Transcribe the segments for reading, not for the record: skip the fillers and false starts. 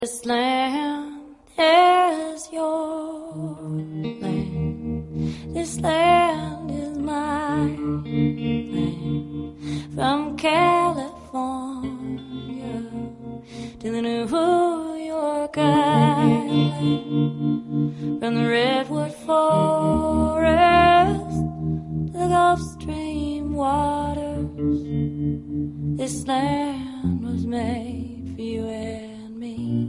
This land is your land. This land is my land. From California to the New York Island. From the redwood forest to the Gulf Stream waters. This land was made for you and me.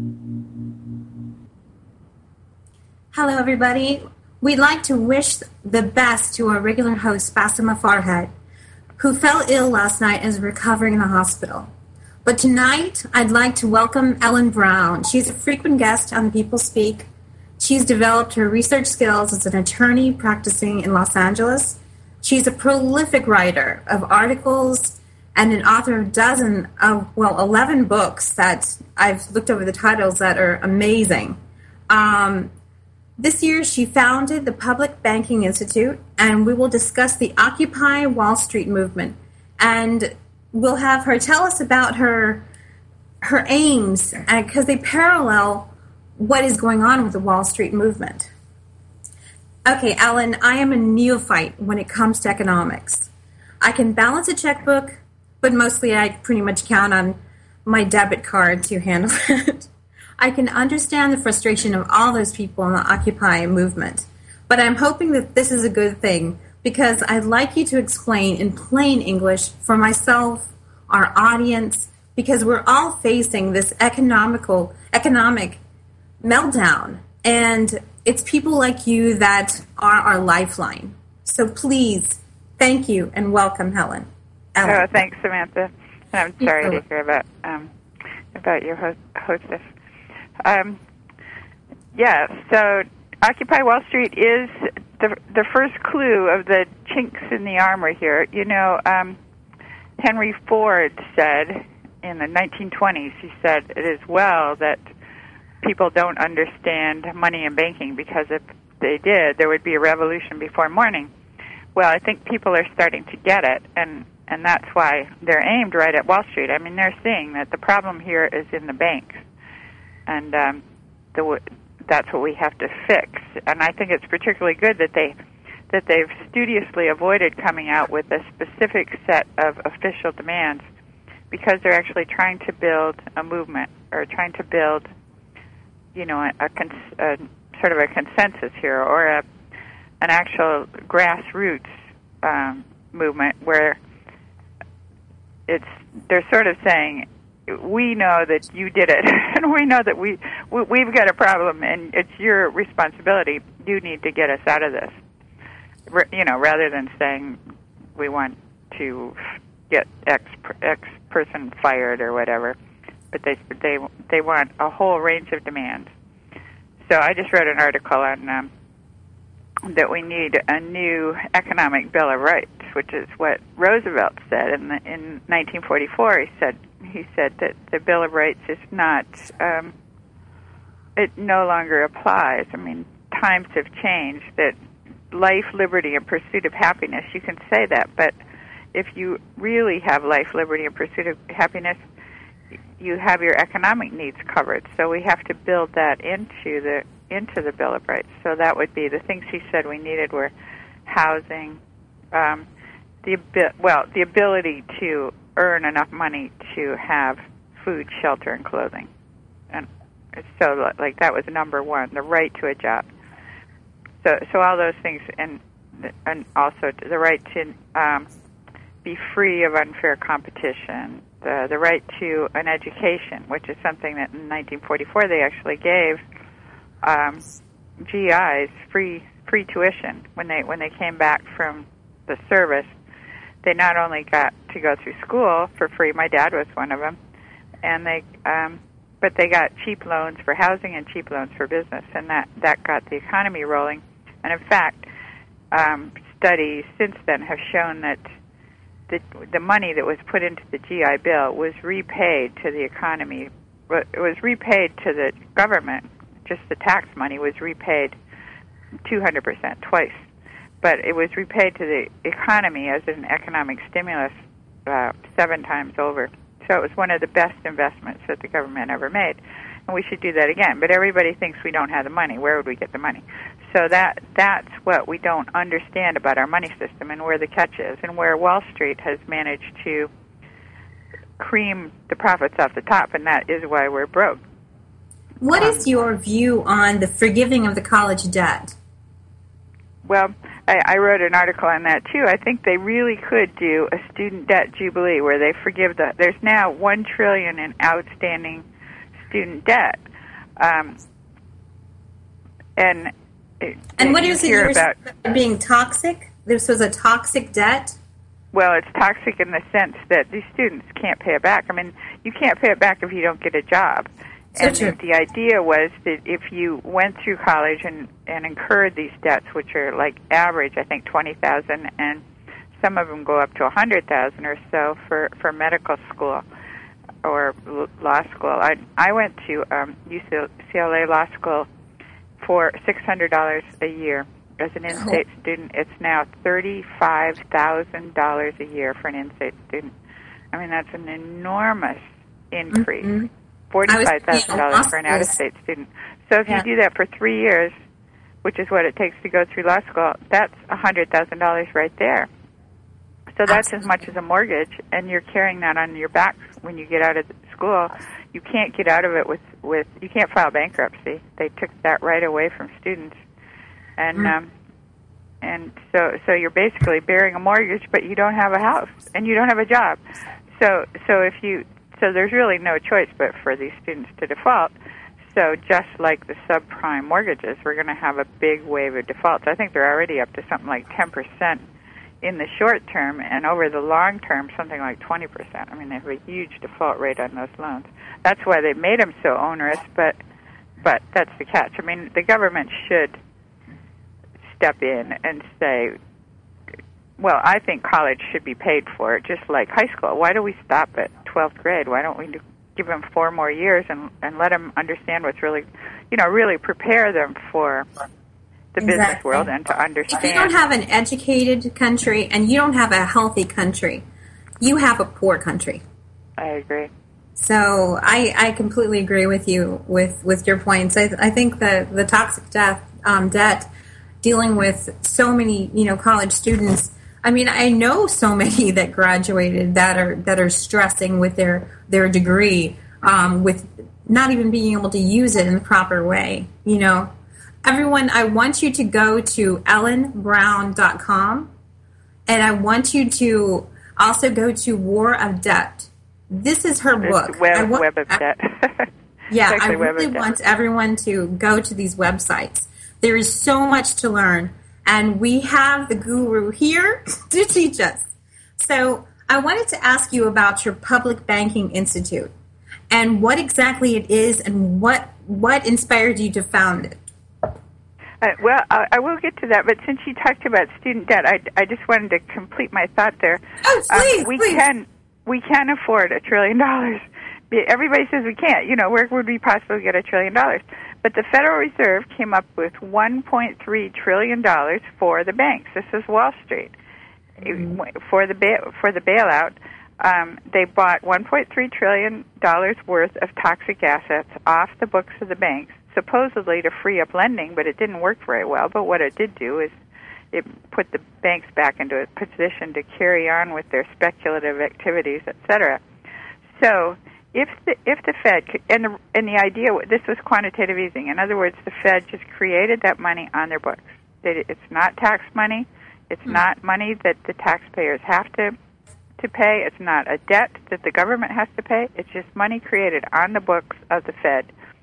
Hello, everybody. We'd like to wish the best to our regular host, Basma Farhad, who fell ill last night and is recovering in the hospital. But tonight, I'd like to welcome Ellen Brown. She's a frequent guest on People Speak. She's developed her research skills as an attorney practicing in Los Angeles. She's a prolific writer of articles and an author of 11 books that I've looked over the titles that are amazing. This year, she founded the Public Banking Institute, and we will discuss the Occupy Wall Street movement. And we'll have her tell us about her aims, because they parallel what is going on with the Wall Street movement. Okay, Ellen, I am a neophyte when it comes to economics. I can balance a checkbook, but mostly I pretty much count on my debit card to handle it. I can understand the frustration of all those people in the Occupy movement, but I'm hoping that this is a good thing because I'd like you to explain in plain English for myself, our audience, because we're all facing this economic meltdown, and it's people like you that are our lifeline. So please, thank you and welcome, Ellen. Oh, thanks, Samantha. I'm sorry to hear about your hostess. So Occupy Wall Street is the first clue of the chinks in the armor here. You know, Henry Ford said in the 1920s, he said it is well that people don't understand money and banking because if they did, there would be a revolution before morning. Well, I think people are starting to get it, and that's why they're aimed right at Wall Street. I mean, they're seeing that the problem here is in the banks. And that's what we have to fix. And I think it's particularly good that they've studiously avoided coming out with a specific set of official demands because they're actually trying to build a movement or trying to build, you know, a sort of a consensus here or an actual grassroots movement where they're sort of saying, we know that you did it, and we know that we've got a problem, and it's your responsibility. You need to get us out of this. You know, rather than saying we want to get X person fired or whatever, but they want a whole range of demands. So I just wrote an article on that we need a new economic Bill of Rights, which is what Roosevelt said in 1944. He said that the Bill of Rights is not, it no longer applies. I mean, times have changed, that life, liberty, and pursuit of happiness, you can say that, but if you really have life, liberty, and pursuit of happiness, you have your economic needs covered. So we have to build that into the Bill of Rights. So that would be the things he said we needed were housing, the ability to earn enough money to have food, shelter, and clothing. And so, like, that was number one, the right to a job. So all those things, and also the right to be free of unfair competition, the right to an education, which is something that in 1944 they actually gave GIs free tuition when they came back from the service. They not only got to go through school for free, my dad was one of them, and but they got cheap loans for housing and cheap loans for business, and that got the economy rolling. And in fact, studies since then have shown that the money that was put into the GI Bill was repaid to the economy. It was repaid to the government. Just the tax money was repaid 200%, twice. But it was repaid to the economy as an economic stimulus 7 times over. So it was one of the best investments that the government ever made. and we should do that again. But everybody thinks we don't have the money. Where would we get the money? So that's what we don't understand about our money system and where the catch is, and where Wall Street has managed to cream the profits off the top, and that is why we're broke. What is your view on the forgiving of the college debt? Well, I wrote an article on that too. I think they really could do a student debt jubilee where they forgive there's now $1 trillion in outstanding student debt, and what is it you're about being toxic? This was a toxic debt? Well, it's toxic in the sense that these students can't pay it back. I mean, you can't pay it back if you don't get a job. And the idea was that if you went through college and incurred these debts, which are like average, I think $20,000, and some of them go up to $100,000 or so for medical school or law school. I went to UCLA Law School for $600 a year as an in-state student. It's now $35,000 a year for an in-state student. I mean, that's an enormous increase. Mm-hmm. $45,000 for an out-of-state student. So if you do that for 3 years, which is what it takes to go through law school, that's $100,000 right there. So that's as much as a mortgage, and you're carrying that on your back when you get out of school. You can't get out of it with you can't file bankruptcy. They took that right away from students, and so you're basically bearing a mortgage, but you don't have a house and you don't have a job. So there's really no choice but for these students to default. So just like the subprime mortgages, we're going to have a big wave of defaults. I think they're already up to something like 10% in the short term, and over the long term, something like 20%. I mean, they have a huge default rate on those loans. That's why they made them so onerous, but that's the catch. I mean, the government should step in and say, well, I think college should be paid for, just like high school. Why do we stop at 12th grade? Why don't we give them 4 more years and let them understand what's really, really prepare them for the business world and to understand. If you don't have an educated country and you don't have a healthy country, you have a poor country. I agree. So I completely agree with you with your points. I think the toxic debt, dealing with so many college students. I mean, I know so many that graduated that are stressing with their degree, with not even being able to use it in the proper way. Everyone, I want you to go to ellenbrown.com, and I want you to also go to War of Debt. This is her book. Web of Debt. Yeah, I really want everyone to go to these websites. There is so much to learn, and we have the guru here to teach us. So I wanted to ask you about your Public Banking Institute and what exactly it is and what inspired you to found it. Well, I will get to that, but since you talked about student debt, I just wanted to complete my thought there. Oh, please, we can afford $1 trillion. Everybody says we can't. Where would we possibly get $1 trillion? But the Federal Reserve came up with $1.3 trillion for the banks. This is Wall Street. Mm-hmm. For the bailout, they bought $1.3 trillion worth of toxic assets off the books of the banks, supposedly to free up lending, but it didn't work very well. But what it did do is it put the banks back into a position to carry on with their speculative activities, etc. So if the Fed and the idea, this was quantitative easing. In other words, the Fed just created that money on their books. It's not tax money. It's not money that the taxpayers have to pay. It's not a debt that the government has to pay. It's just money created on the books of the Fed,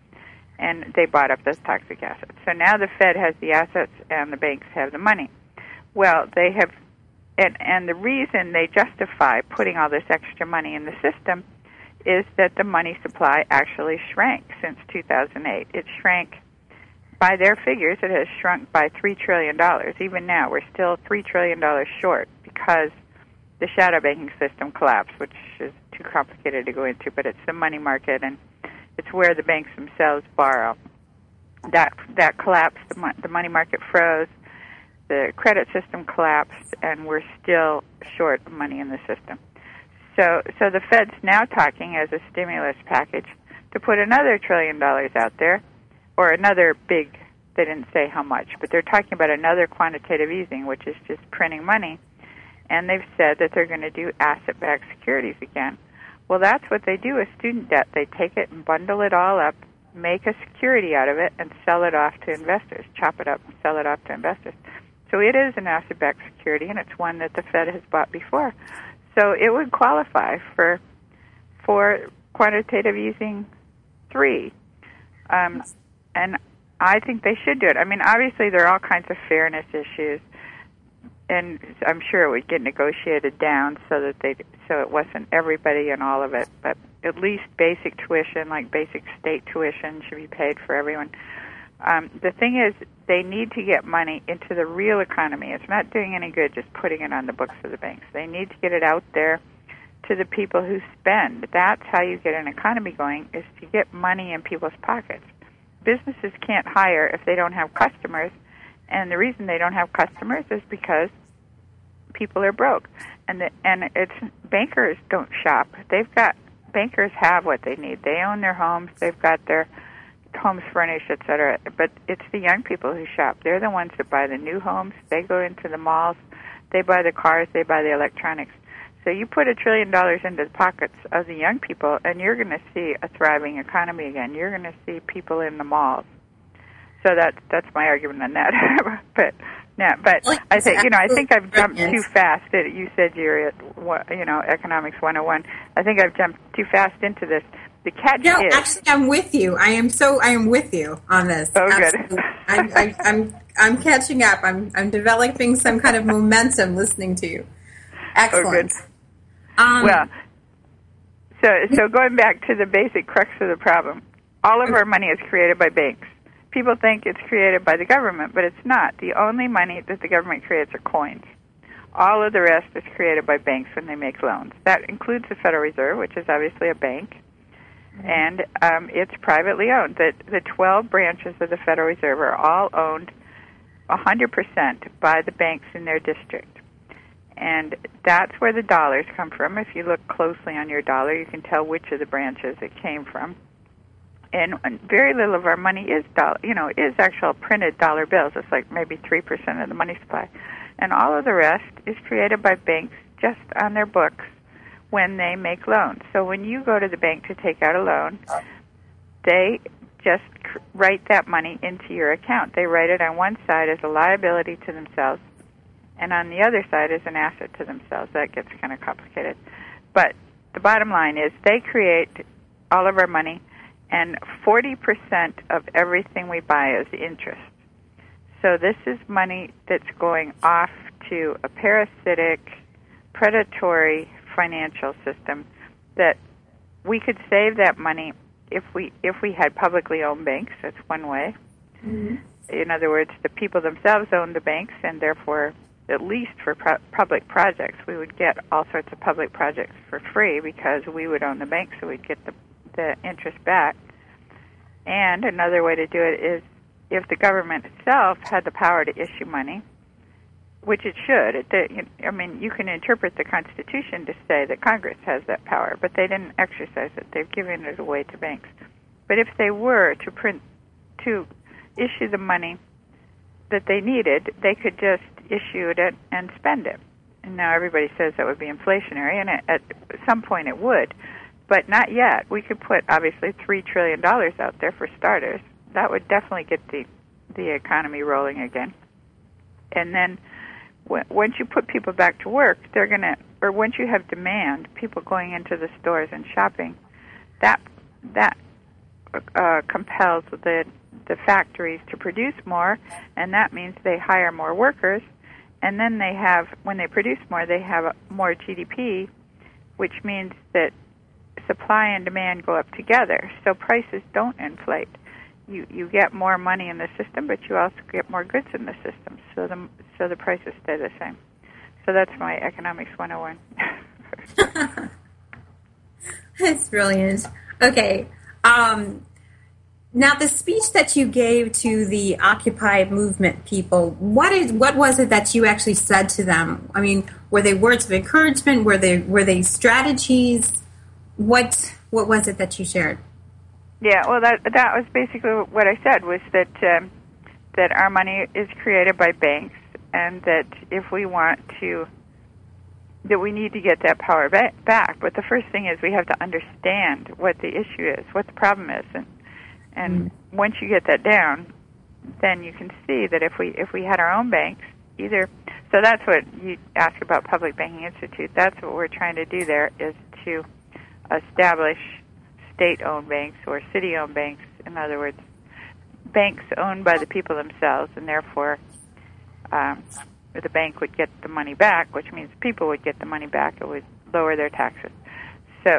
and they bought up those toxic assets. So now the Fed has the assets and the banks have the money. Well, they have, and the reason they justify putting all this extra money in the system is that the money supply actually shrank since 2008. It shrank, by their figures, it has shrunk by $3 trillion. Even now, we're still $3 trillion short because the shadow banking system collapsed, which is too complicated to go into, but it's the money market, and it's where the banks themselves borrow. That collapsed, the money market froze, the credit system collapsed, and we're still short of money in the system. So the Fed's now talking as a stimulus package to put another $1 trillion out there, or another big, they didn't say how much, but they're talking about another quantitative easing, which is just printing money. And they've said that they're going to do asset-backed securities again. Well, that's what they do with student debt. They take it and bundle it all up, make a security out of it, and sell it off to investors, chop it up and sell it off to investors. So it is an asset-backed security, and it's one that the Fed has bought before. So it would qualify for quantitative easing 3. And I think they should do it. I mean, obviously there are all kinds of fairness issues, and I'm sure it would get negotiated down so it wasn't everybody and all of it, but at least basic tuition, like basic state tuition, should be paid for everyone. The thing is, they need to get money into the real economy. It's not doing any good just putting it on the books of the banks. They need to get it out there to the people who spend. That's how you get an economy going, is to get money in people's pockets. Businesses can't hire if they don't have customers, and the reason they don't have customers is because people are broke. And it's bankers don't shop. Bankers have what they need. They own their homes. They've got their homes furnished, etc. But it's the young people who shop. They're the ones that buy the new homes. They go into the malls. They buy the cars. They buy the electronics. So you put $1 trillion into the pockets of the young people, and you're going to see a thriving economy again. You're going to see people in the malls. So that's my argument on that. but I think I've jumped too fast. You said you're at Economics 101. I think I've jumped too fast into this. The catch is, actually, I'm with you. I am with you on this. Oh, absolutely. Good. I'm catching up. I'm developing some kind of momentum listening to you. Excellent. Oh, good. So going back to the basic crux of the problem, all of our money is created by banks. People think it's created by the government, but it's not. The only money that the government creates are coins. All of the rest is created by banks when they make loans. That includes the Federal Reserve, which is obviously a bank, and it's privately owned. The 12 branches of the Federal Reserve are all owned 100% by the banks in their district. And that's where the dollars come from. If you look closely on your dollar, you can tell which of the branches it came from. And very little of our money is actual printed dollar bills. It's like maybe 3% of the money supply. And all of the rest is created by banks just on their books when they make loans. So when you go to the bank to take out a loan, they just write that money into your account. They write it on one side as a liability to themselves, and on the other side is an asset to themselves. That gets kind of complicated. But the bottom line is they create all of our money, and 40% of everything we buy is interest. So this is money that's going off to a parasitic, predatory financial system that we could save that money if we had publicly owned banks. That's one way. Mm-hmm. In other words, the people themselves own the banks, and therefore, at least for public projects, we would get all sorts of public projects for free because we would own the bank, so we'd get the interest back. And another way to do it is if the government itself had the power to issue money, which it should. You can interpret the Constitution to say that Congress has that power, but they didn't exercise it. They've given it away to banks. But if they were to issue the money that they needed, they could just issue it and spend it. And now everybody says that would be inflationary, and at some point it would, but not yet. We could put, obviously, $3 trillion out there for starters. That would definitely get the economy rolling again. And then once you put people back to work, once you have demand, people going into the stores and shopping, that compels the factories to produce more, and that means they hire more workers, and then when they produce more, they have more GDP, which means that supply and demand go up together, so prices don't inflate. You get more money in the system, but you also get more goods in the system, so the prices stay the same. So that's my Economics 101. That's brilliant. Okay. Now, the speech that you gave to the Occupy movement people, what was it that you actually said to them? I mean, were they words of encouragement? Were they strategies? What was it that you shared? Yeah, well, that was basically what I said, was that that our money is created by banks, and that if we want to, that we need to get that power back. But the first thing is we have to understand what the issue is, what the problem is, and once you get that down, then you can see that if we had our own banks, either. So that's what you asked about Public Banking Institute. That's what we're trying to do there, is to establish state-owned banks or city-owned banks. In other words, banks owned by the people themselves, and therefore the bank would get the money back, which means people would get the money back. It would lower their taxes. So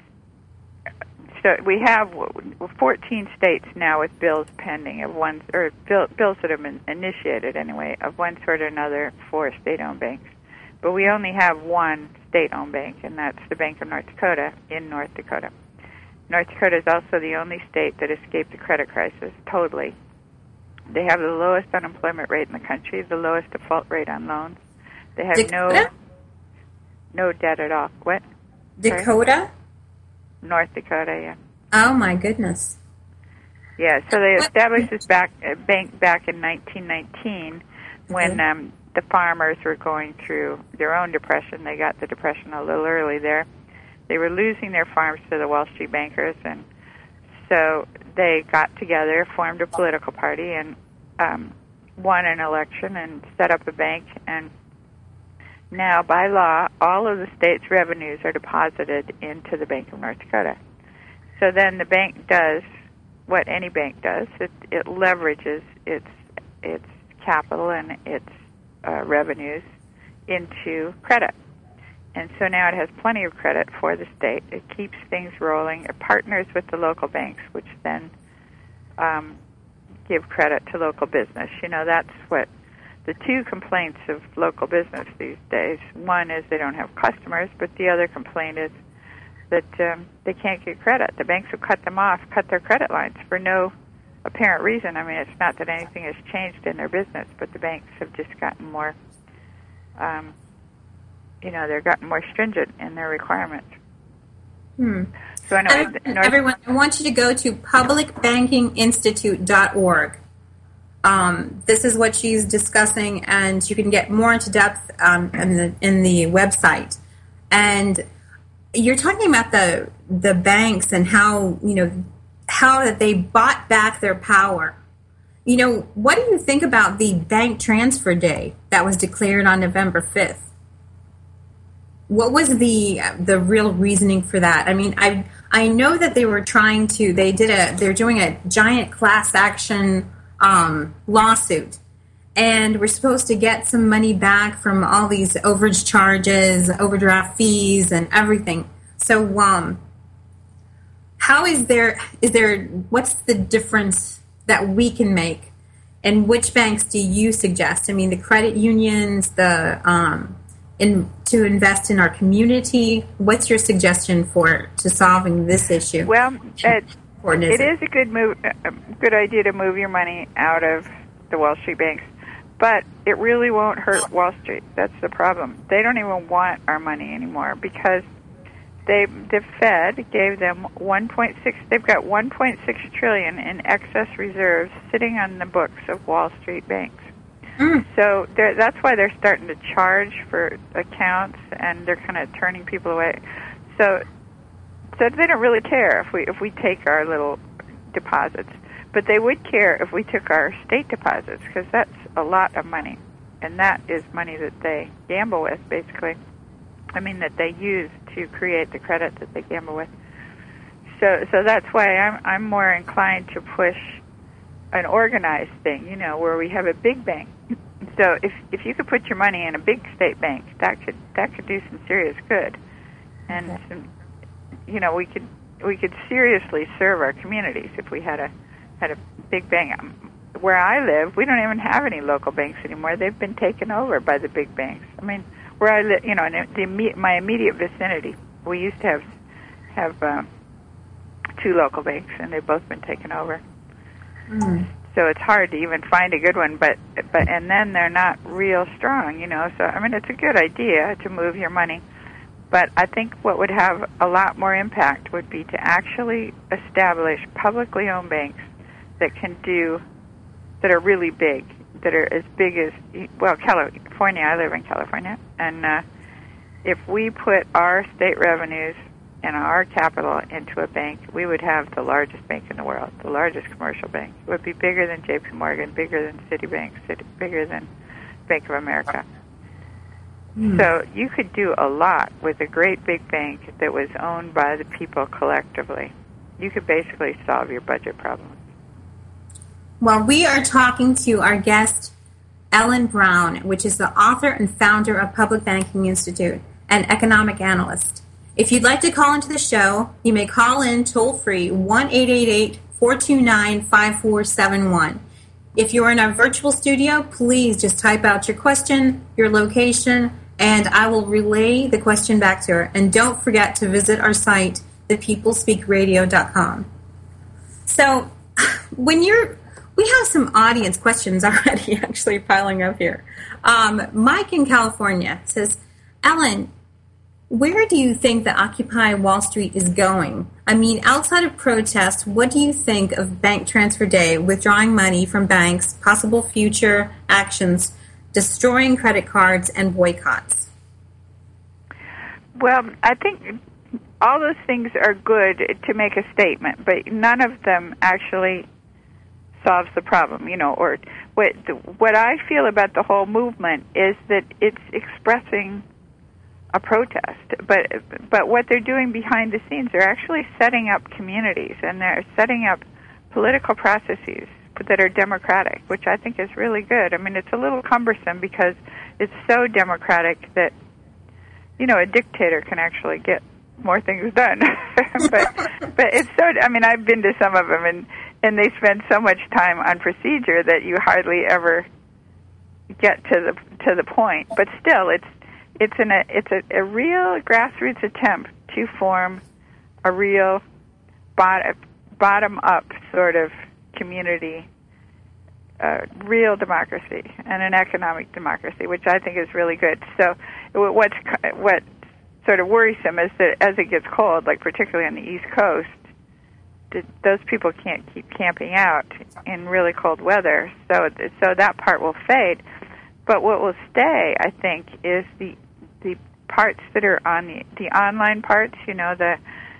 we have 14 states now with bills pending of one, or bills that have been initiated anyway, of one sort or another for state-owned banks. But we only have one state-owned bank, and that's the Bank of North Dakota in North Dakota. North Dakota is also the only state that escaped the credit crisis totally. They have the lowest unemployment rate in the country, the lowest default rate on loans. They have no debt at all. What? Dakota? Sorry? North Dakota, yeah. Oh, my goodness. Yeah, so they established this bank back in 1919 when the farmers were going through their own depression. They got the depression a little early there. They were losing their farms to the Wall Street bankers, and so they got together, formed a political party, and won an election and set up a bank. And now, by law, all of the state's revenues are deposited into the Bank of North Dakota. So then the bank does what any bank does. It leverages its capital and its revenues into credit. And so now it has plenty of credit for the state. It keeps things rolling. It partners with the local banks, which then give credit to local business. You know, that's what the two complaints of local business these days. One is they don't have customers, but the other complaint is that they can't get credit. The banks will cut them off, cut their credit lines for no apparent reason. I mean, it's not that anything has changed in their business, but the banks have just gotten more, they're gotten more stringent in their requirements. So anyway, everyone, I want you to go to publicbankinginstitute.org. This is what she's discussing, and you can get more into depth in the website. And you're talking about the banks and how that they bought back their power. You know, what do you think about the bank transfer day that was declared on November 5th? What was the real reasoning for that? I mean, I know that they were they're doing a giant class action lawsuit, and we're supposed to get some money back from all these overage charges, overdraft fees, and everything. So, what's the difference that we can make, and which banks do you suggest? I mean, the credit unions, to invest in our community. What's your suggestion to solving this issue? Well, it is a good idea to move your money out of the Wall Street banks, but it really won't hurt Wall Street. That's the problem. They don't even want our money anymore because the Fed gave them 1.6. They've got 1.6 trillion in excess reserves sitting on the books of Wall Street banks. So that's why they're starting to charge for accounts, and they're kind of turning people away. So they don't really care if we take our little deposits, but they would care if we took our state deposits, because that's a lot of money, and that is money that they gamble with, basically. I mean, that they use to create the credit that they gamble with. So that's why I'm more inclined to push an organized thing, where we have a big bank. So if you could put your money in a big state bank, that could do some serious good, and we could seriously serve our communities if we had a big bank. Where I live, we don't even have any local banks anymore. They've been taken over by the big banks. I mean, where I live, in my immediate vicinity, we used to have two local banks, and they've both been taken over. So it's hard to even find a good one, but and then they're not real strong, So I mean, it's a good idea to move your money, But I think what would have a lot more impact would be to actually establish publicly owned banks that are really big, that are as big as, well, California. I live in California, and if we put our state revenues and our capital into a bank, we would have the largest bank in the world, the largest commercial bank. It would be bigger than J.P. Morgan, bigger than Citibank, bigger than Bank of America. So you could do a lot with a great big bank that was owned by the people collectively. You could basically solve your budget problems. Well, we are talking to our guest, Ellen Brown, which is the author and founder of Public Banking Institute and economic analyst. If you'd like to call into the show, you may call in toll-free 1-888-429-5471. If you're in our virtual studio, please just type out your question, your location, and I will relay the question back to her. And don't forget to visit our site, thepeoplespeakradio.com. So we have some audience questions already actually piling up here. Mike in California says, Ellen, where do you think that Occupy Wall Street is going? I mean, outside of protests, what do you think of Bank Transfer Day, withdrawing money from banks, possible future actions, destroying credit cards, and boycotts? Well, I think all those things are good to make a statement, but none of them actually solves the problem, or what I feel about the whole movement is that it's expressing a protest, but what they're doing behind the scenes, they're actually setting up communities, and they're setting up political processes that are democratic, which I think is really good. I mean, it's a little cumbersome because it's so democratic that, a dictator can actually get more things done. but it's so, I mean, I've been to some of them, and they spend so much time on procedure that you hardly ever get to the point. But still, it's a real grassroots attempt to form a real bottom up sort of community, real democracy and an economic democracy, which I think is really good. So what sort of worrisome is that as it gets cold, like particularly on the East Coast, those people can't keep camping out in really cold weather. So that part will fade. But what will stay, I think, is the parts that are on the online parts. The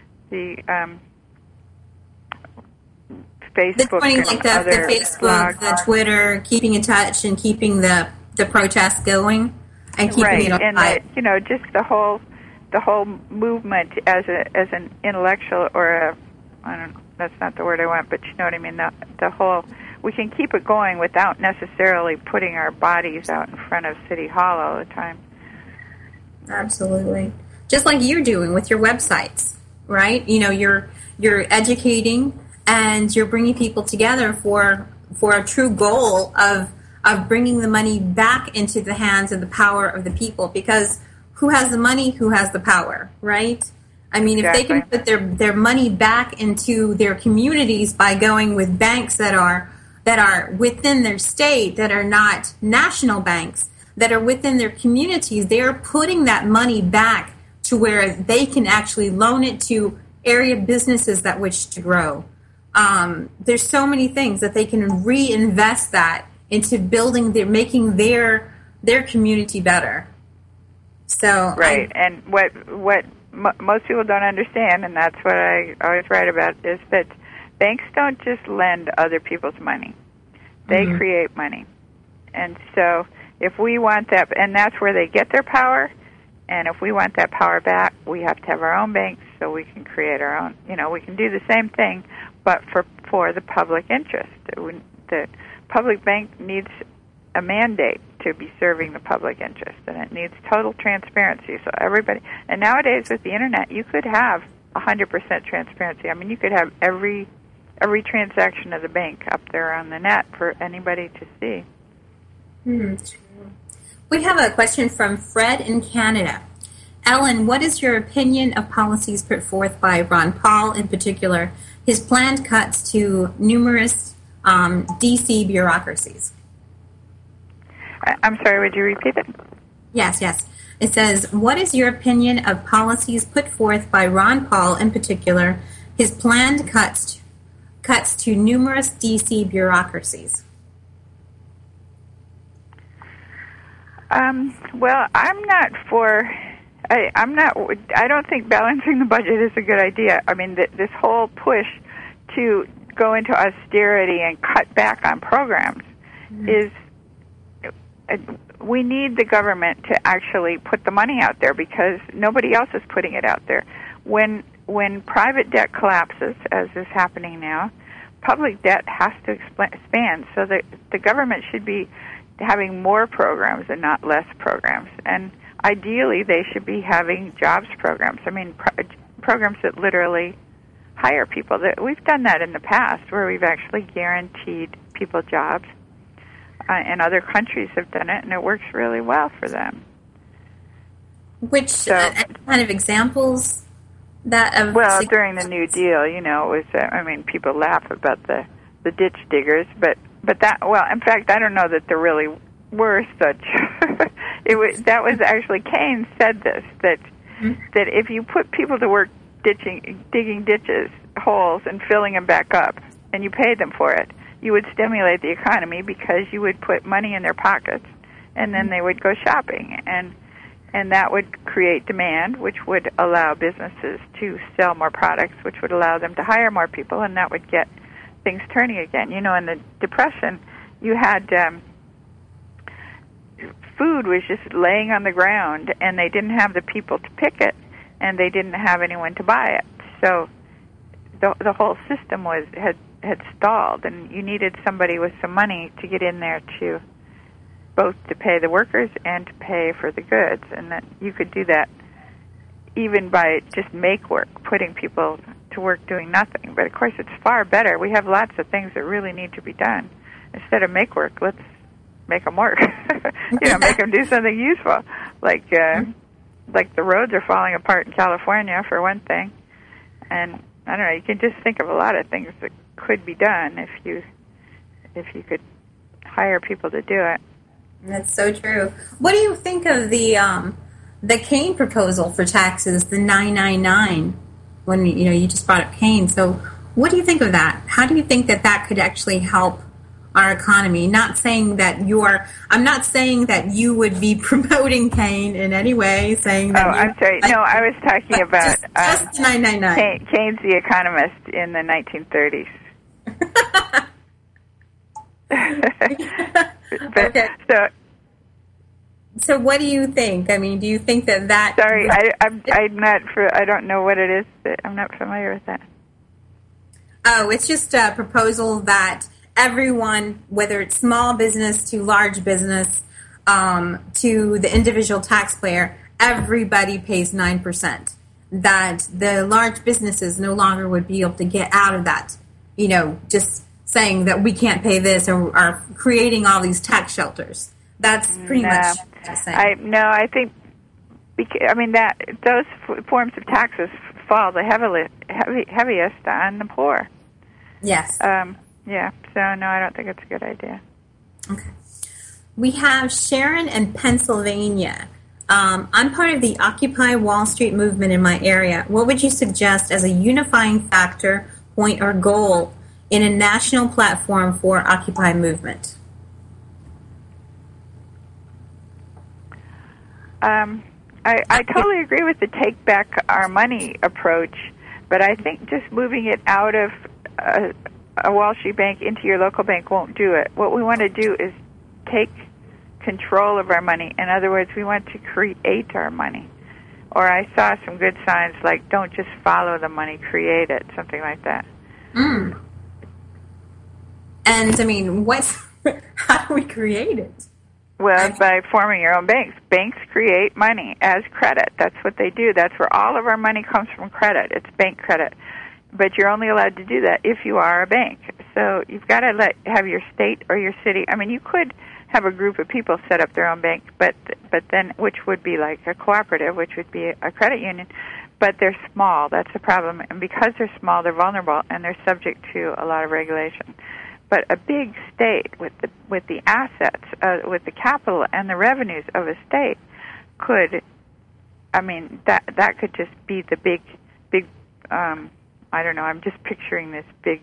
Facebook, like the Facebook, blogs. The Twitter, keeping in touch and keeping the protests going and keeping it alive. And just the whole movement as an intellectual or I don't know, that's not the word I want, but you know what I mean. The whole, we can keep it going without necessarily putting our bodies out in front of City Hall all the time. Absolutely, just like you're doing with your websites, right? You're educating and you're bringing people together for a true goal of bringing the money back into the hands and the power of the people. Because who has the money? Who has the power, right? I mean, exactly. If they can put their money back into their communities by going with banks that are within their state, that are not national banks, that are within their communities, they are putting that money back to where they can actually loan it to area businesses that wish to grow. There's so many things that they can reinvest that into making their community better. So right, and what most people don't understand, and that's what I always write about, is that banks don't just lend other people's money; they create money, and so if we want that, and that's where they get their power. And if we want that power back, we have to have our own banks so we can create our own. We can do the same thing, but for the public interest. The public bank needs a mandate to be serving the public interest, and it needs total transparency. So everybody, and nowadays with the internet, you could have 100% transparency. I mean, you could have every transaction of the bank up there on the net for anybody to see. We have a question from Fred in Canada. Ellen, what is your opinion of policies put forth by Ron Paul, in particular, his planned cuts to numerous D.C. bureaucracies? I'm sorry, would you repeat it? Yes. It says, what is your opinion of policies put forth by Ron Paul, in particular, his planned cuts to numerous D.C. bureaucracies? Well, I'm not for. I don't think balancing the budget is a good idea. I mean, this whole push to go into austerity and cut back on programs is. We need the government to actually put the money out there because nobody else is putting it out there. When private debt collapses, as is happening now, public debt has to expand. So the government should be having more programs and not less programs. And ideally, they should be having jobs programs. I mean, programs that literally hire people. We've done that in the past, where we've actually guaranteed people jobs. And other countries have done it, and it works really well for them. Which kind of examples that of? Well, during the New Deal, it was. I mean, people laugh about the ditch diggers, but that. Well, in fact, I don't know that there really were such. That was actually Keynes said this that if you put people to work digging ditches, holes, and filling them back up, and you paid them for it, you would stimulate the economy because you would put money in their pockets, and then they would go shopping, and that would create demand, which would allow businesses to sell more products, which would allow them to hire more people, and that would get things turning again. In the Depression, you had food was just laying on the ground, and they didn't have the people to pick it, and they didn't have anyone to buy it. So the whole system had stalled, and you needed somebody with some money to get in there to both to pay the workers and to pay for the goods, and that you could do that even by just make work, putting people to work doing nothing. But of course, it's far better. We have lots of things that really need to be done. Instead of make work, let's make them work. Make them do something useful, like the roads are falling apart in California, for one thing, and I don't know. You can just think of a lot of things that could be done if you could hire people to do it. That's so true. What do you think of the Keynes proposal for taxes, the 999? When you just brought up Keynes, so what do you think of that? How do you think that could actually help our economy? Not saying that I'm not saying that you would be promoting Keynes in any way. Saying that. Oh, I'm sorry. No, I was talking about just 999. Keynes, the economist in the 1930s. Okay. So what do you think? I mean, do you think that? Sorry, I'm not. I don't know what it is. I'm not familiar with that. Oh, it's just a proposal that everyone, whether it's small business to large business, to the individual taxpayer, everybody pays 9%. That the large businesses no longer would be able to get out of that. Just saying that we can't pay this, or are creating all these tax shelters. That's pretty much what I'm saying. I think, that those forms of taxes fall the heaviest on the poor. Yes. Yeah. So no, I don't think it's a good idea. Okay. We have Sharon in Pennsylvania. I'm part of the Occupy Wall Street movement in my area. What would you suggest as a unifying factor, point, or goal in a national platform for Occupy movement? I totally agree with the take back our money approach, but I think just moving it out of a Wall Street bank into your local bank won't do it. What we want to do is take control of our money. In other words, we want to create our money. Or I saw some good signs like, don't just follow the money, create it, something like that. Mm. And, how do we create it? Well, by forming your own banks. Banks create money as credit. That's what they do. That's where all of our money comes from, credit. It's bank credit. But you're only allowed to do that if you are a bank. So you've got to have your state or your city. You could have a group of people set up their own bank, but then, which would be like a cooperative, which would be a credit union. But they're small. That's the problem. And because they're small, they're vulnerable, and they're subject to a lot of regulation. But a big state with the assets, with the capital and the revenues of a state, could, I mean, that could just be the big, I don't know, I'm just picturing this big,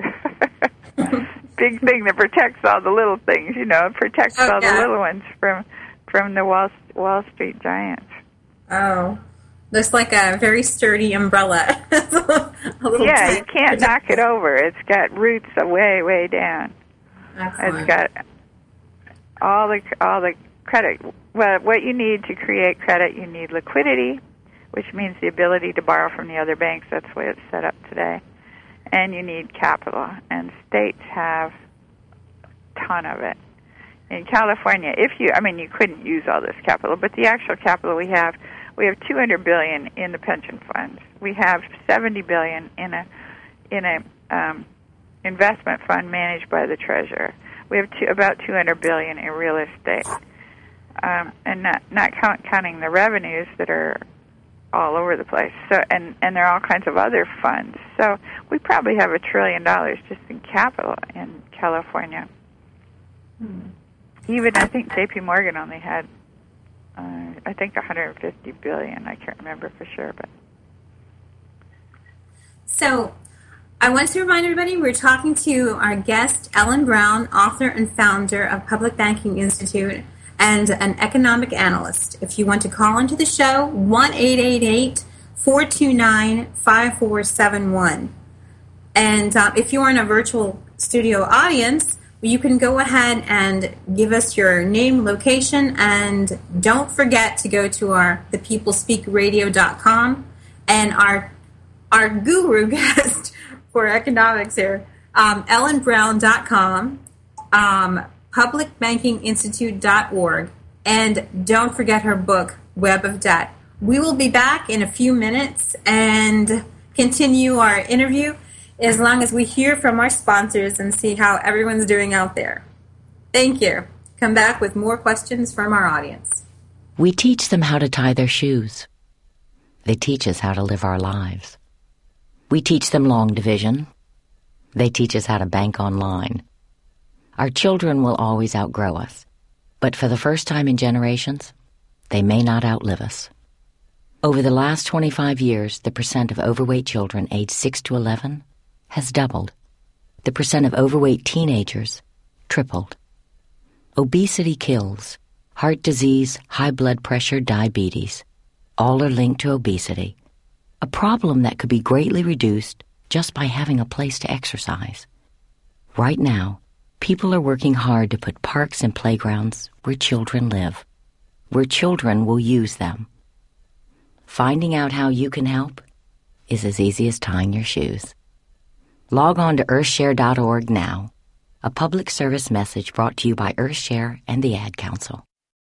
big thing that protects all the little things, it protects all the little ones from the Wall Street giants. Oh, looks like a very sturdy umbrella. You can't knock it over. It's got roots way, way down. Excellent. It's got all the credit. Well, what you need to create credit, you need liquidity, which means the ability to borrow from the other banks. That's the way it's set up today. And you need capital, and states have a ton of it. In California, you couldn't use all this capital, but the actual capital we have $200 billion in the pension fund. We have $70 billion in a investment fund managed by the treasurer. We have about $200 billion in real estate, and not counting the revenues that are all over the place. So and there are all kinds of other funds. So we probably have $1 trillion just in capital in California. Even I think J.P. Morgan only had, I think $150 billion. I can't remember for sure, but. So, I want to remind everybody we're talking to our guest, Ellen Brown, author and founder of Public Banking Institute and an economic analyst. If you want to call into the show, 1-888-429-5471. And if you're in a virtual studio audience, you can go ahead and give us your name, location, and don't forget to go to thepeoplespeakradio.com and our guru guest for economics here, ellenbrown.com, publicbankinginstitute.org, and don't forget her book, Web of Debt. We will be back in a few minutes and continue our interview as long as we hear from our sponsors and see how everyone's doing out there. Thank you. Come back with more questions from our audience. We teach them how to tie their shoes. They teach us how to live our lives. We teach them long division. They teach us how to bank online. Our children will always outgrow us, but for the first time in generations, they may not outlive us. Over the last 25 years, the percent of overweight children aged 6 to 11 has doubled. The percent of overweight teenagers tripled. Obesity kills. Heart disease, high blood pressure, diabetes, all are linked to obesity, a problem that could be greatly reduced just by having a place to exercise. Right now, people are working hard to put parks and playgrounds where children live, where children will use them. Finding out how you can help is as easy as tying your shoes. Log on to earthshare.org now. A public service message brought to you by Earthshare and the Ad Council.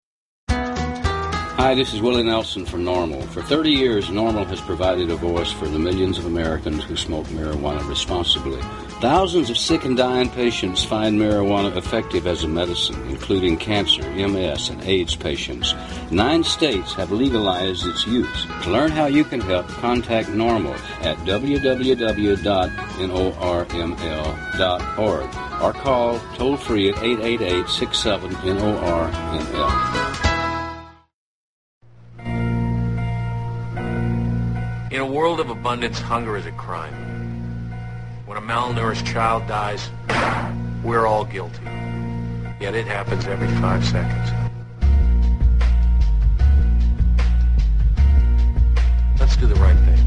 Hi, this is Willie Nelson from NORML. For 30 years, NORML has provided a voice for the millions of Americans who smoke marijuana responsibly. Thousands of sick and dying patients find marijuana effective as a medicine, including cancer, MS, and AIDS patients. 9 states have legalized its use. To learn how you can help, contact NORML at www.norml.org or call toll-free at 888-67-NORML. In a world of abundance, hunger is a crime. When a malnourished child dies, we're all guilty. Yet it happens every 5 seconds. Let's do the right thing.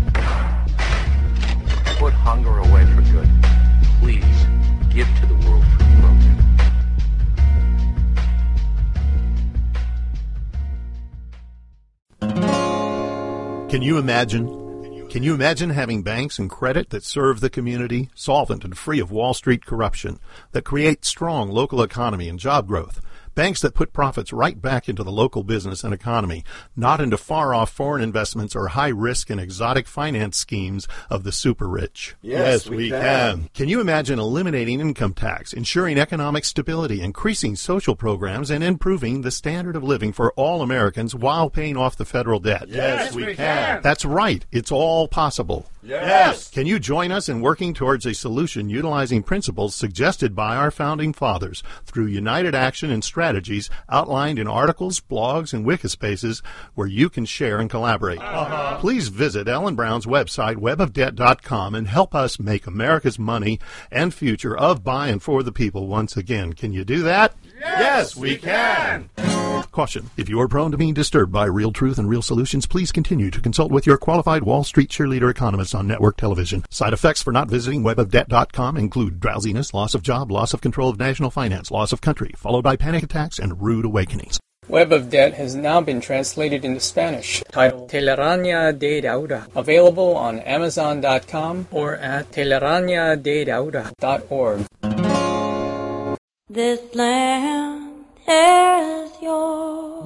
Put hunger away for good. Please, give to the World Food Program. Can you imagine having banks and credit that serve the community, solvent and free of Wall Street corruption, that create strong local economy and job growth? Banks that put profits right back into the local business and economy, not into far-off foreign investments or high-risk and exotic finance schemes of the super-rich. Yes, we can. Can you imagine eliminating income tax, ensuring economic stability, increasing social programs, and improving the standard of living for all Americans while paying off the federal debt? Yes, we can. That's right. It's all possible. Yes. Can you join us in working towards a solution utilizing principles suggested by our founding fathers through united action and strategy strategies outlined in articles, blogs, and Wikispaces where you can share and collaborate. Please visit Ellen Brown's website, webofdebt.com, and help us make America's money and future of, by, and for the people once again. Can you do that? Yes, we can. Caution. If you are prone to being disturbed by real truth and real solutions, please continue to consult with your qualified Wall Street cheerleader economist on network television. Side effects for not visiting webofdebt.com include drowsiness, loss of job, loss of control of national finance, loss of country, followed by panic attacks and rude awakenings. Web of Debt has now been translated into Spanish, titled Telaraña de Deuda, available on Amazon.com or at telarañadedeuda.org. This land is your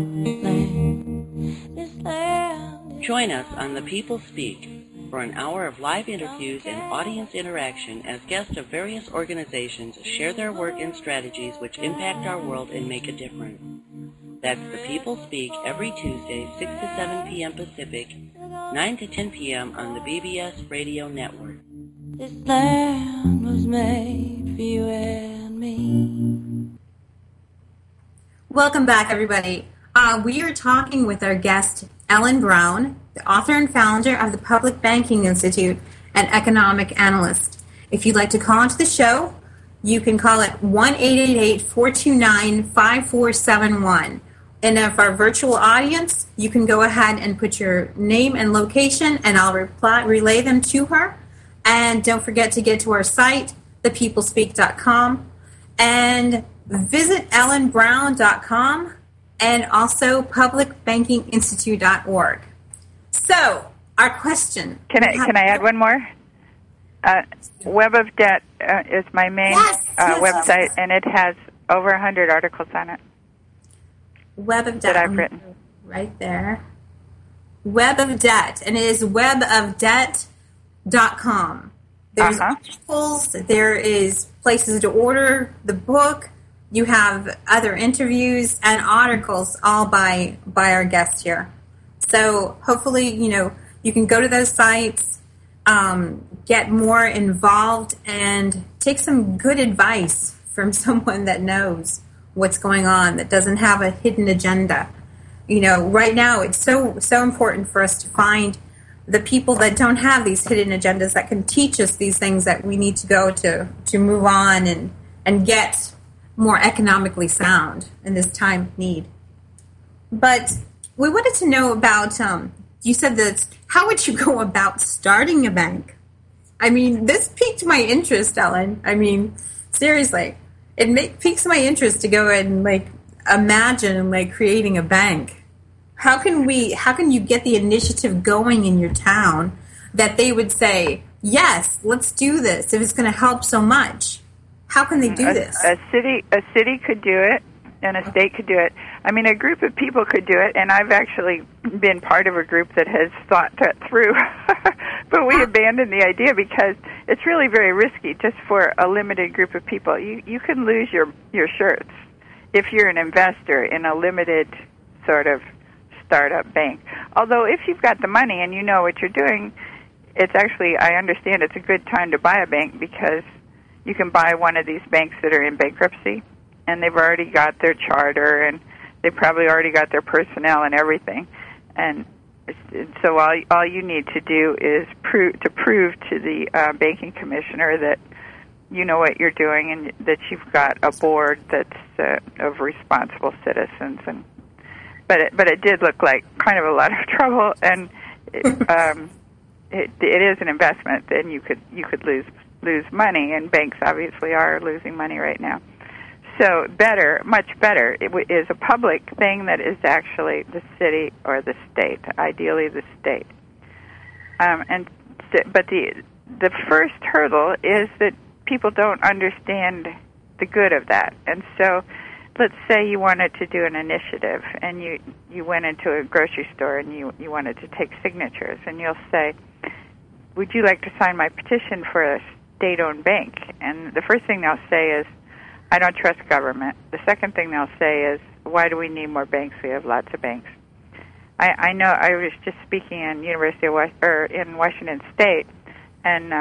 land. This land. Join us on The People Speak for an hour of live interviews and audience interaction as guests of various organizations share their work and strategies which impact our world and make a difference. That's The People Speak every Tuesday, 6 to 7 p.m. Pacific, 9 to 10 p.m. on the BBS Radio Network. This land was made for you and me. Welcome back, everybody. We are talking with our guest, Ellen Brown, the author and founder of the Public Banking Institute and economic analyst. If you'd like to call into the show, you can call it 1-888-429-5471. And if our virtual audience, you can go ahead and put your name and location, and I'll relay them to her. And don't forget to get to our site, thepeoplespeak.com, and visit ellenbrown.com and also publicbankinginstitute.org. So, our question. Can I add one more? Web of Debt is my main website, and it has over 100 articles on it. Web of Debt. That I've written. Right there. Web of Debt, and it is webofdebt.com. There's articles, there is places to order the book. You have other interviews and articles all by our guest here. So hopefully, you can go to those sites, get more involved, and take some good advice from someone that knows what's going on, that doesn't have a hidden agenda. Right now it's so important for us to find the people that don't have these hidden agendas that can teach us these things that we need to go to move on and get more economically sound in this time of need. But we wanted to know about, you said that, how would you go about starting a bank? I mean, this piqued my interest, Ellen. I mean, seriously. It piques my interest to go and imagine creating a bank. How can you get the initiative going in your town that they would say, yes, let's do this if it's going to help so much? How can they do this? A city could do it, and a state could do it. I mean, a group of people could do it, and I've actually been part of a group that has thought that through. But we abandoned the idea because it's really very risky just for a limited group of people. You can lose your shirts if you're an investor in a limited sort of startup bank. Although if you've got the money and you know what you're doing, it's actually, I understand it's a good time to buy a bank because you can buy one of these banks that are in bankruptcy, and they've already got their charter, and they probably already got their personnel and everything. And so all you need to do is prove to the banking commissioner that you know what you're doing and that you've got a board that's of responsible citizens. But it did look like kind of a lot of trouble, and it is an investment. Then you could lose money, and banks obviously are losing money right now. So much better, is a public thing that is actually the city or the state, ideally the state. But the first hurdle is that people don't understand the good of that. And so let's say you wanted to do an initiative, and you went into a grocery store and you wanted to take signatures, and you'll say, would you like to sign my petition for a state-owned bank? And the first thing they'll say is, I don't trust government. The second thing they'll say is, why do we need more banks? We have lots of banks. I know. I was just speaking in in Washington State, and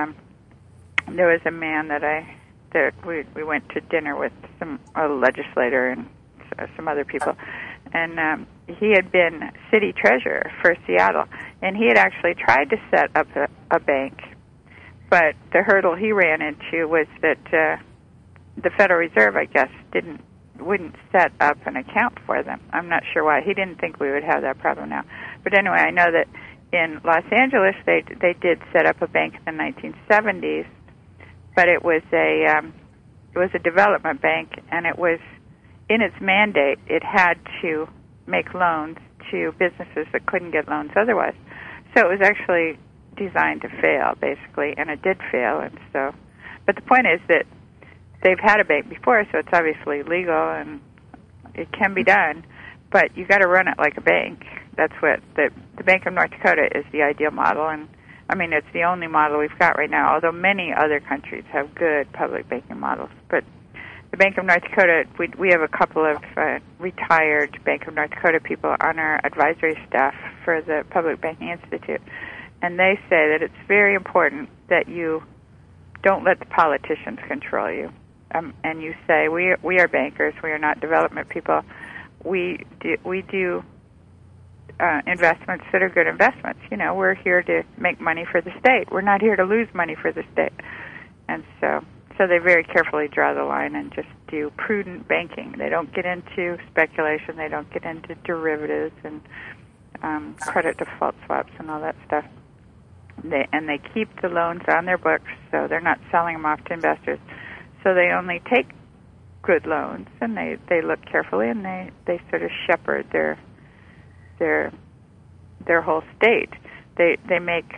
there was a man that we went to dinner with a legislator, and some other people. And he had been city treasurer for Seattle, and he had actually tried to set up a bank, but the hurdle he ran into was that the Federal Reserve, I guess, wouldn't set up an account for them. I'm not sure why. He didn't think we would have that problem now. But anyway, I know that in Los Angeles they did set up a bank in the 1970s, but it was a development bank, and it was in its mandate it had to make loans to businesses that couldn't get loans otherwise. So it was actually designed to fail, basically, and it did fail. And so, but the point is that they've had a bank before, so it's obviously legal and it can be done, but you got to run it like a bank. That's what the Bank of North Dakota is, the ideal model, and I mean it's the only model we've got right now, although many other countries have good public banking models. But the Bank of North Dakota, we have a couple of retired Bank of North Dakota people on our advisory staff for the Public Banking Institute, and they say that it's very important that you don't let the politicians control you. And you say, we are bankers, we are not development people. We do investments that are good investments. You know, we're here to make money for the state. We're not here to lose money for the state. And so they very carefully draw the line and just do prudent banking. They don't get into speculation. They don't get into derivatives and credit default swaps and all that stuff. They keep the loans on their books, so they're not selling them off to investors. So they only take good loans, and they look carefully, and they sort of shepherd their whole state. They make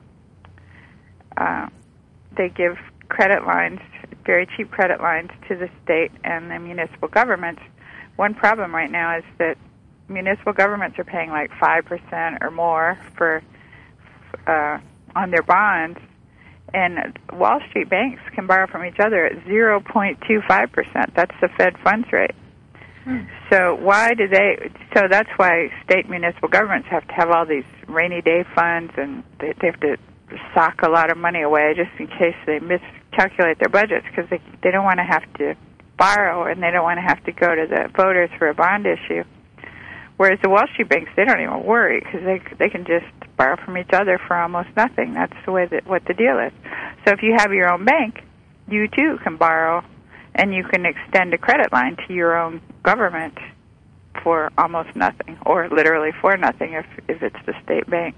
they give credit lines, very cheap credit lines, to the state and the municipal governments. One problem right now is that municipal governments are paying like 5% or more for on their bonds, and Wall Street banks can borrow from each other at 0.25%. That's the Fed funds rate. So why do they? So that's why state municipal governments have to have all these rainy day funds, and they have to sock a lot of money away just in case they miscalculate their budgets, because they don't want to have to borrow, and they don't want to have to go to the voters for a bond issue. Whereas the Wall Street banks, they don't even worry, because they can just borrow from each other for almost nothing. That's the way what the deal is. So if you have your own bank, you too can borrow, and you can extend a credit line to your own government for almost nothing, or literally for nothing if it's the state bank.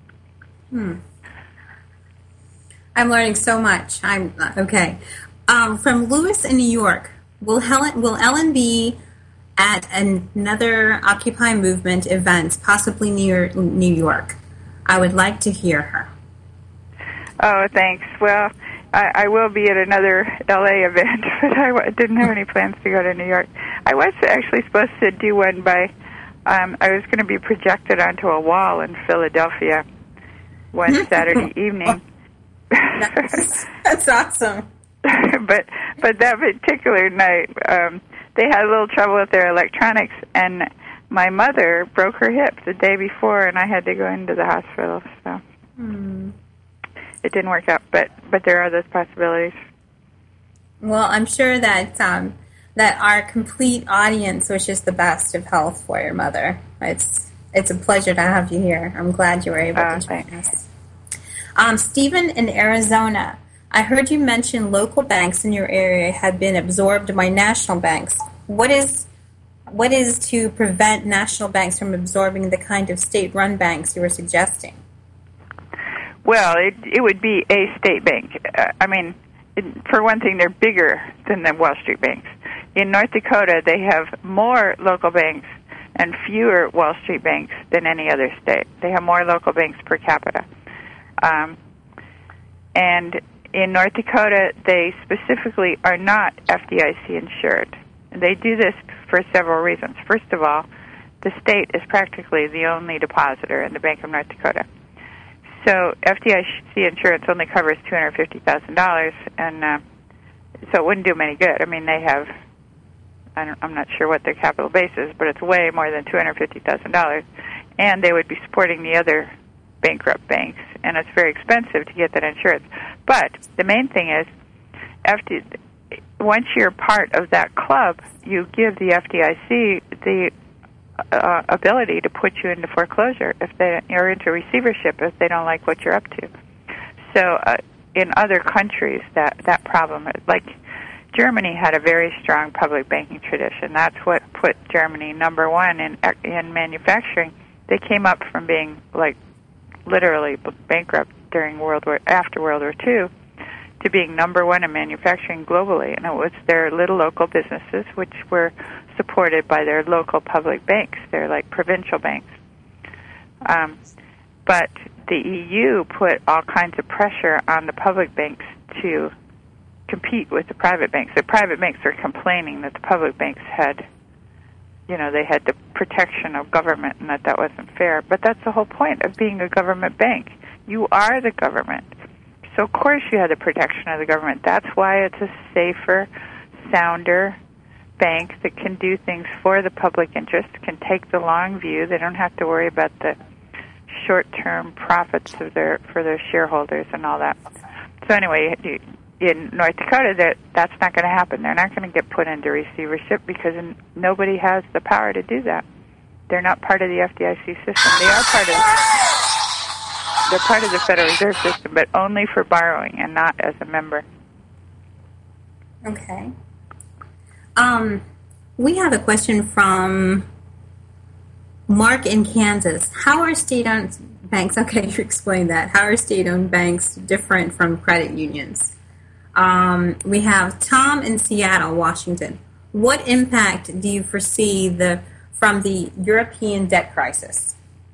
I'm learning so much. Okay. From Lewis in New York, will Ellen be at another Occupy movement event, possibly near New York? I would like to hear her. Oh, thanks. Well, I will be at another LA event, but I didn't have any plans to go to New York. I was actually supposed to do one by, I was going to be projected onto a wall in Philadelphia one Saturday evening. That's awesome. But that particular night, they had a little trouble with their electronics, and my mother broke her hip the day before, and I had to go into the hospital. So it didn't work out, but there are those possibilities. Well, I'm sure that that our complete audience wishes the best of health for your mother. It's a pleasure to have you here. I'm glad you were able to join us. Stephen in Arizona, I heard you mention local banks in your area had been absorbed by national banks. What is to prevent national banks from absorbing the kind of state-run banks you were suggesting? Well, it would be a state bank. For one thing, they're bigger than the Wall Street banks. In North Dakota, they have more local banks and fewer Wall Street banks than any other state. They have more local banks per capita. And in North Dakota, they specifically are not FDIC insured. They do this for several reasons. First of all, the state is practically the only depositor in the Bank of North Dakota. So FDIC insurance only covers $250,000, and so it wouldn't do them any good. I mean, they have, I'm not sure what their capital base is, but it's way more than $250,000, and they would be supporting the other bankrupt banks, and it's very expensive to get that insurance. But the main thing is, once you're part of that club, you give the FDIC the ability to put you into foreclosure or into receivership if they don't like what you're up to. So in other countries, that problem, like Germany had a very strong public banking tradition. That's what put Germany number one in manufacturing. They came up from being like literally bankrupt after World War II to being number one in manufacturing globally, and it was their little local businesses which were supported by their local public banks. They're like provincial banks. But the EU put all kinds of pressure on the public banks to compete with the private banks. The private banks are complaining that the public banks had, they had the protection of government and that wasn't fair. But that's the whole point of being a government bank. You are the government. So, of course, you have the protection of the government. That's why it's a safer, sounder bank that can do things for the public interest, can take the long view. They don't have to worry about the short-term profits for their shareholders and all that. So anyway, in North Dakota, that's not going to happen. They're not going to get put into receivership because nobody has the power to do that. They're not part of the FDIC system. They're part of the Federal Reserve System, but only for borrowing and not as a member. Okay. We have a question from Mark in Kansas. How are state-owned banks, okay, you explained that. How are state-owned banks different from credit unions? We have Tom in Seattle, Washington. What impact do you foresee from the European debt crisis?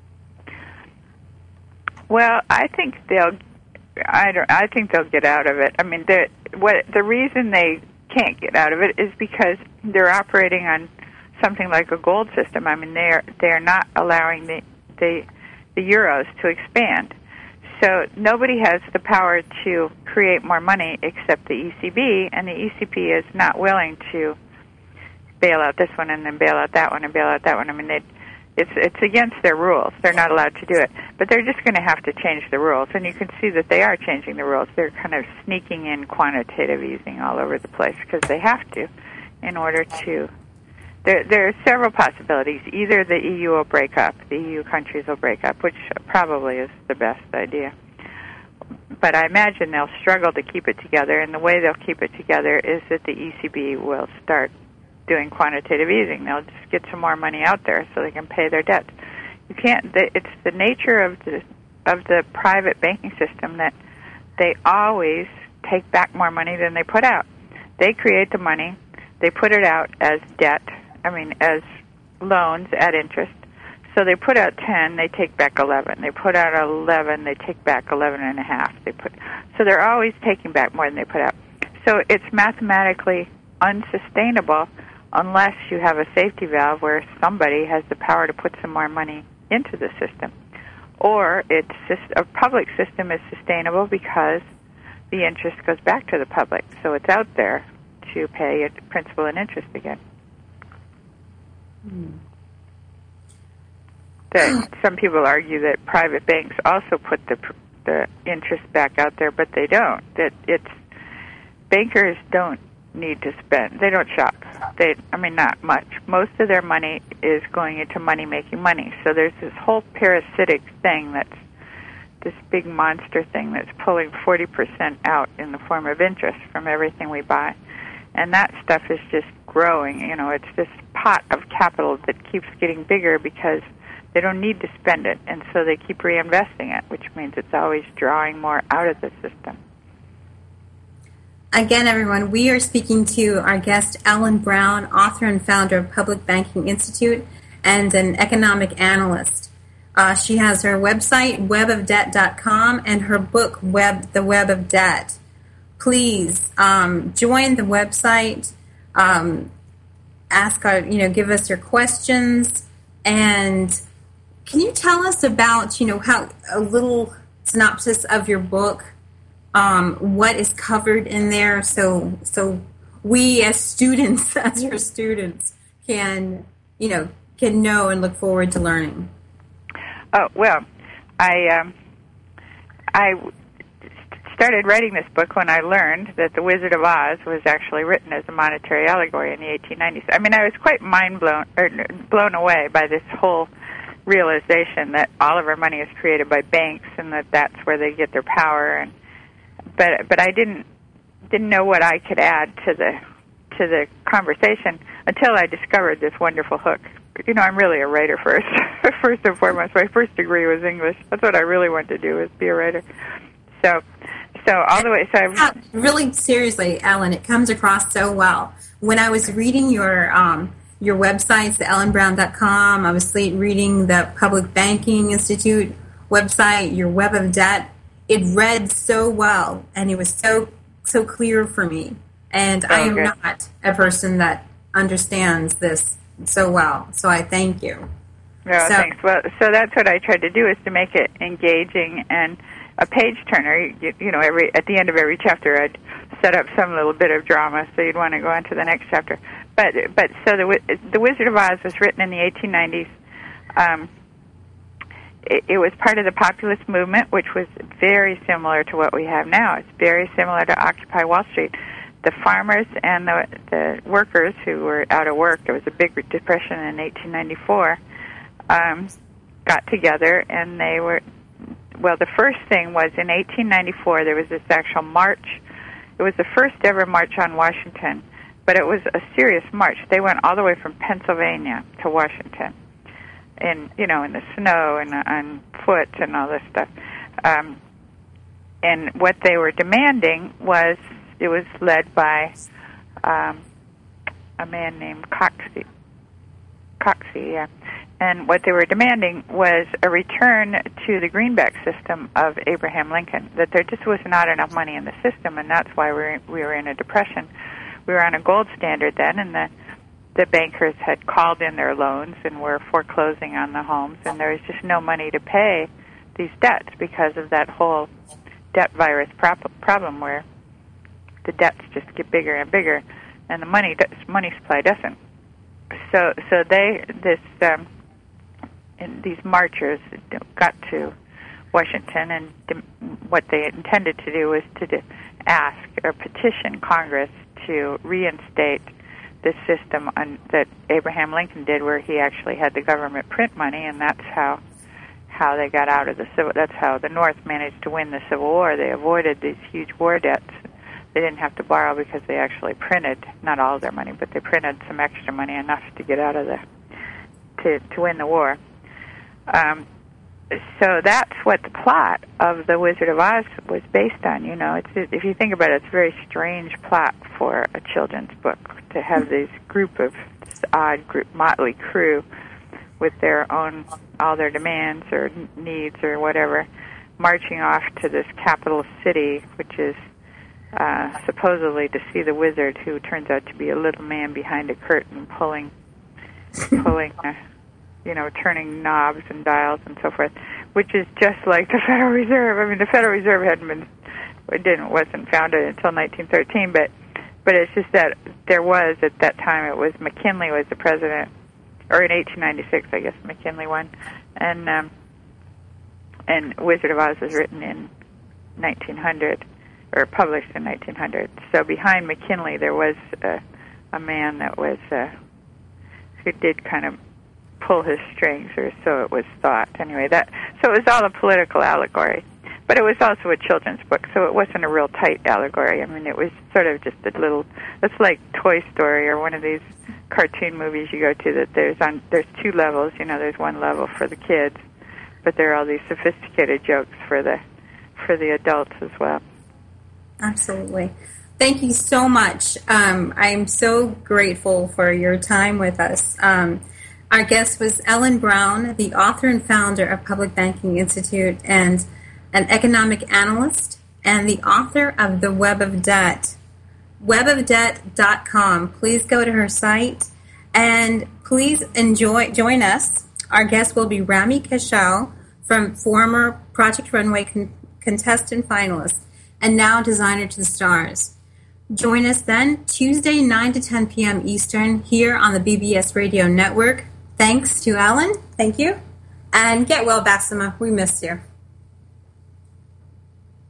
Well, I think they'll get out of it. I mean, the reason they can't get out of it is because they're operating on something like a gold system. I mean, they're not allowing the euros to expand. So nobody has the power to create more money except the ECB, and the ECB is not willing to bail out this one and then bail out that one and bail out that one. I mean, it's against their rules. They're not allowed to do it. But they're just going to have to change the rules, and you can see that they are changing the rules. They're kind of sneaking in quantitative easing all over the place because they have to in order to... There are several possibilities. Either the EU will break up, the EU countries will break up, which probably is the best idea. But I imagine they'll struggle to keep it together, and the way they'll keep it together is that the ECB will start doing quantitative easing. They'll just get some more money out there so they can pay their debts. You can't. It's the nature of the private banking system that they always take back more money than they put out. They create the money, they put it out as debt. I mean, as loans at interest. So they put out 10, they take back 11. They put out 11, they take back 11.5. So they're always taking back more than they put out. So it's mathematically unsustainable unless you have a safety valve where somebody has the power to put some more money into the system. Or a public system is sustainable because the interest goes back to the public. So it's out there to pay principal and interest again. Some people argue that private banks also put the interest back out there, but they don't. Bankers don't need to spend. They don't shop. Not much. Most of their money is going into making money. So there's this whole parasitic thing that's this big monster thing that's pulling 40% out in the form of interest from everything we buy. And that stuff is just growing. It's this pot of capital that keeps getting bigger because they don't need to spend it, and so they keep reinvesting it, which means it's always drawing more out of the system. Again, everyone, we are speaking to our guest, Ellen Brown, author and founder of Public Banking Institute and an economic analyst. She has her website, webofdebt.com, and her book, The Web of Debt. Please join the website, give us your questions, and can you tell us about, how a little synopsis of your book, what is covered in there, so we as students, as your students, can know and look forward to learning. Oh, well, I started writing this book when I learned that The Wizard of Oz was actually written as a monetary allegory in the 1890s. I mean, I was quite blown away by this whole realization that all of our money is created by banks and that that's where they get their power. But I didn't know what I could add to the conversation until I discovered this wonderful hook. You know, I'm really a writer first and foremost. My first degree was English. That's what I really wanted to do, was be a writer. So all the way. So really, seriously, Ellen, it comes across so well. When I was reading your websites, the ellenbrown.com, I was reading the Public Banking Institute website, your Web of Debt. It read so well, and it was so clear for me. And I am not a person that understands this so well, so I thank you. No, thanks. Well, so that's what I tried to do, is to make it engaging and a page turner. You know, at the end of every chapter, I'd set up some little bit of drama, so you'd want to go on to the next chapter. But so the Wizard of Oz was written in the 1890s. It was part of the populist movement, which was very similar to what we have now. It's very similar to Occupy Wall Street. The farmers and the workers who were out of work, there was a big depression in 1894, got together, and they were, well, the first thing was in 1894 there was this actual march. It was the first ever march on Washington, but it was a serious march. They went all the way from Pennsylvania to Washington, in the snow and on foot and all this stuff. And what they were demanding was, it was led by a man named Coxey, yeah. And what they were demanding was a return to the greenback system of Abraham Lincoln, that there just was not enough money in the system, and that's why we were in a depression. We were on a gold standard then, and the bankers had called in their loans and were foreclosing on the homes, and there was just no money to pay these debts because of that whole debt virus problem where the debts just get bigger and bigger, and the money supply doesn't. So these marchers got to Washington, and what they intended to do was to ask or petition Congress to reinstate this system that Abraham Lincoln did, where he actually had the government print money, and that's how they got out of the civil. That's how the North managed to win the Civil War. They avoided these huge war debts. They didn't have to borrow because they actually printed, not all of their money, but they printed some extra money, enough to get out of to win the war. So that's what the plot of The Wizard of Oz was based on. You know, if you think about it, it's a very strange plot for a children's book, to have this motley crew with all their demands or needs or whatever, marching off to this capital city, which is supposedly to see the wizard, who turns out to be a little man behind a curtain pulling turning knobs and dials and so forth, which is just like the Federal Reserve. I mean, the Federal Reserve wasn't founded until 1913, but it's just that there was, at that time, it was McKinley was the president, or in 1896, I guess McKinley won, and Wizard of Oz was written in 1900, or published in 1900. So behind McKinley there was a man that was who did kind of pull his strings, or so it was thought. Anyway, so it was all a political allegory, but it was also a children's book, so it wasn't a real tight allegory. I mean, it was sort of just a little. It's like Toy Story or one of these cartoon movies you go to, that there's two levels. You know, there's one level for the kids, but there are all these sophisticated jokes for the adults as well. Absolutely. Thank you so much. I'm so grateful for your time with us. Our guest was Ellen Brown, the author and founder of Public Banking Institute and an economic analyst, and the author of The Web of Debt, webofdebt.com. Please go to her site, and please join us. Our guest will be Rami Keshal, from former Project Runway contestant finalist, and now Designer to the Stars. Join us then, Tuesday, 9 to 10 p.m. Eastern, here on the BBS Radio Network. Thanks to Ellen. Thank you. And get well, Basima. We miss you.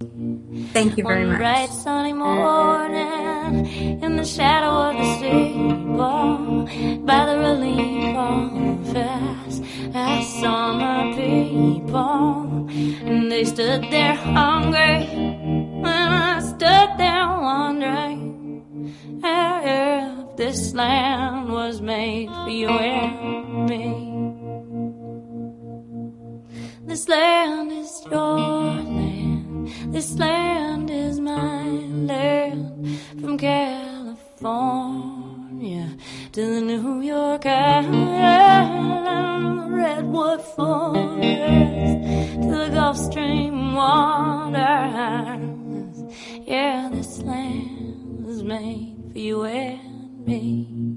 Thank you very One much. bright sunny morning, in the shadow of the steeple, by the relief office, I saw my people, and they stood there hungry, and I stood there wondering if this land was made for you and me. This land is your land, this land is my land, from California to the New York Island, the Redwood Forest to the Gulf Stream waters. Yeah, this land was made for you and me.